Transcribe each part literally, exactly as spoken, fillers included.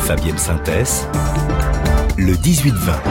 Fabienne Synthès, le dix-huit vingt.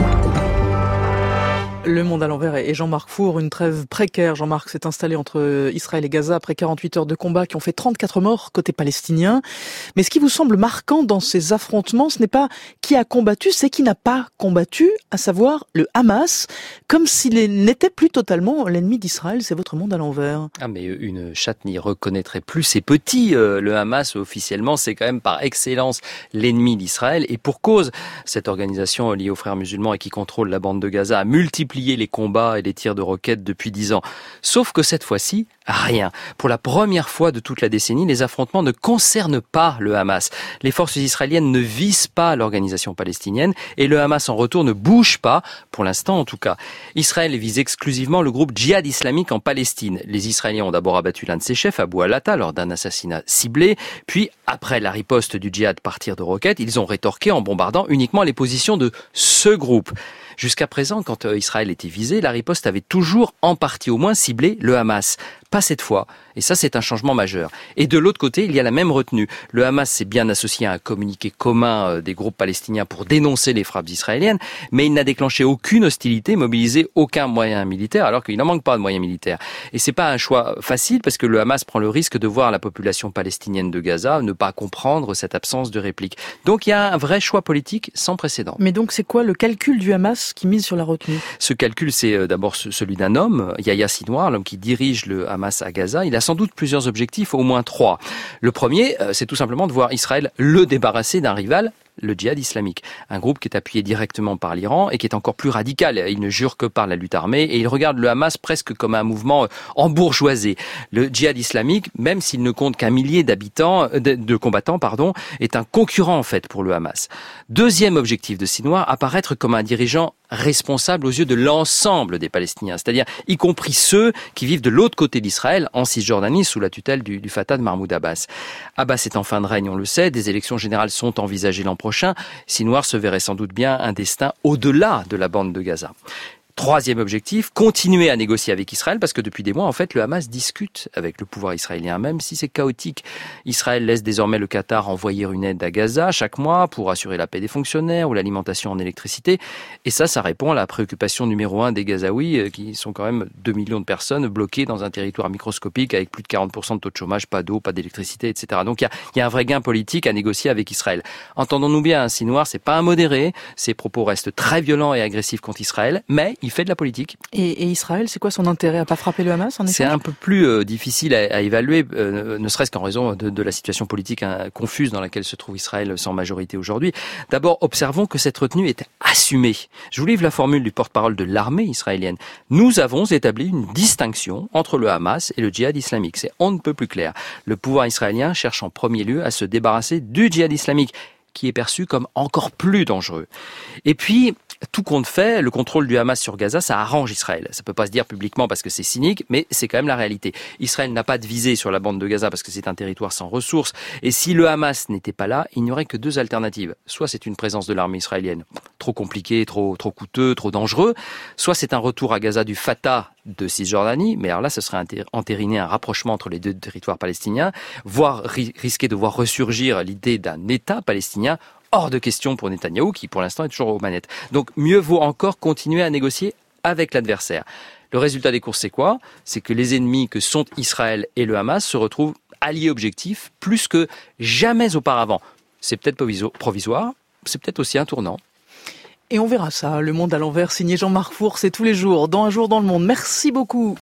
Le Monde à l'envers et Jean-Marc Four, une trêve précaire. Jean-Marc s'est installé entre Israël et Gaza après quarante-huit heures de combat qui ont fait trente-quatre morts côté palestinien. Mais ce qui vous semble marquant dans ces affrontements, ce n'est pas qui a combattu, c'est qui n'a pas combattu, à savoir le Hamas, comme s'il n'était plus totalement l'ennemi d'Israël. C'est votre Monde à l'envers. Ah mais une chatte n'y reconnaîtrait plus ses petits. Le Hamas, officiellement, c'est quand même par excellence l'ennemi d'Israël. Et pour cause, cette organisation liée aux frères musulmans et qui contrôle la bande de Gaza a multiplié les combats et les tirs de roquettes depuis dix ans. Sauf que cette fois-ci, rien. Pour la première fois de toute la décennie, les affrontements ne concernent pas le Hamas. Les forces israéliennes ne visent pas l'organisation palestinienne et le Hamas en retour ne bouge pas, pour l'instant en tout cas. Israël vise exclusivement le groupe djihad islamique en Palestine. Les Israéliens ont d'abord abattu l'un de ses chefs, Abu al-Atta, lors d'un assassinat ciblé. Puis, après la riposte du djihad par tir de roquettes, ils ont rétorqué en bombardant uniquement les positions de ce groupe. Jusqu'à présent, quand Israël était visé, la riposte avait toujours, en partie au moins, ciblé le Hamas. Pas cette fois. Et ça, c'est un changement majeur. Et de l'autre côté, il y a la même retenue. Le Hamas s'est bien associé à un communiqué commun des groupes palestiniens pour dénoncer les frappes israéliennes, mais il n'a déclenché aucune hostilité, mobilisé aucun moyen militaire, alors qu'il n'en manque pas de moyens militaires. Et c'est pas un choix facile, parce que le Hamas prend le risque de voir la population palestinienne de Gaza ne pas comprendre cette absence de réplique. Donc il y a un vrai choix politique sans précédent. Mais donc c'est quoi le calcul du Hamas qui mise sur la retenue? Ce calcul, c'est d'abord celui d'un homme, Yahya Sinwar, l'homme qui dirige le Hamas à Gaza. Il a sans doute plusieurs objectifs, au moins trois. Le premier, c'est tout simplement de voir Israël le débarrasser d'un rival, le djihad islamique. Un groupe qui est appuyé directement par l'Iran et qui est encore plus radical. Il ne jure que par la lutte armée et il regarde le Hamas presque comme un mouvement embourgeoisé. Le djihad islamique, même s'il ne compte qu'un millier d'habitants, de, de combattants, pardon, est un concurrent en fait pour le Hamas. Deuxième objectif de Sinwar, apparaître comme un dirigeant responsable aux yeux de l'ensemble des Palestiniens, c'est-à-dire y compris ceux qui vivent de l'autre côté d'Israël, en Cisjordanie, sous la tutelle du, du Fatah de Mahmoud Abbas. Abbas est en fin de règne, on le sait, des élections générales sont envisagées l'an prochain. Sinwar se verrait sans doute bien un destin au-delà de la bande de Gaza. Troisième objectif, continuer à négocier avec Israël, parce que depuis des mois, en fait, le Hamas discute avec le pouvoir israélien, même si c'est chaotique. Israël laisse désormais le Qatar envoyer une aide à Gaza chaque mois pour assurer la paix des fonctionnaires ou l'alimentation en électricité. Et ça, ça répond à la préoccupation numéro un des Gazaouis, qui sont quand même deux millions de personnes bloquées dans un territoire microscopique avec plus de quarante pour cent de taux de chômage, pas d'eau, pas d'électricité, et cetera. Donc il y a, il y a un vrai gain politique à négocier avec Israël. Entendons-nous bien, hein, Sinwar, c'est pas un modéré, ses propos restent très violents et agressifs contre Israël, mais il fait de la politique. Et, et Israël, c'est quoi son intérêt à pas frapper le Hamas en échange? C'est un peu plus euh, difficile à, à évaluer, euh, ne serait-ce qu'en raison de, de la situation politique hein, confuse dans laquelle se trouve Israël sans majorité aujourd'hui. D'abord, observons que cette retenue est assumée. Je vous livre la formule du porte-parole de l'armée israélienne. Nous avons établi une distinction entre le Hamas et le djihad islamique. C'est on ne peut plus clair. Le pouvoir israélien cherche en premier lieu à se débarrasser du djihad islamique, qui est perçu comme encore plus dangereux. Et puis, tout compte fait, le contrôle du Hamas sur Gaza, ça arrange Israël. Ça peut pas se dire publiquement parce que c'est cynique, mais c'est quand même la réalité. Israël n'a pas de visée sur la bande de Gaza parce que c'est un territoire sans ressources. Et si le Hamas n'était pas là, il n'y aurait que deux alternatives. Soit c'est une présence de l'armée israélienne trop compliquée, trop, trop coûteux, trop dangereux. Soit c'est un retour à Gaza du Fatah de Cisjordanie, mais alors là, ce serait entériner un rapprochement entre les deux territoires palestiniens, voire ri- risquer de voir ressurgir l'idée d'un État palestinien. Hors de question pour Netanyahou, qui pour l'instant est toujours aux manettes. Donc mieux vaut encore continuer à négocier avec l'adversaire. Le résultat des courses, c'est quoi? C'est que les ennemis que sont Israël et le Hamas se retrouvent alliés objectifs plus que jamais auparavant. C'est peut-être provisoire, c'est peut-être aussi un tournant. Et on verra ça, Le Monde à l'envers, signé Jean-Marc Four, c'est tous les jours, dans Un jour dans le monde. Merci beaucoup.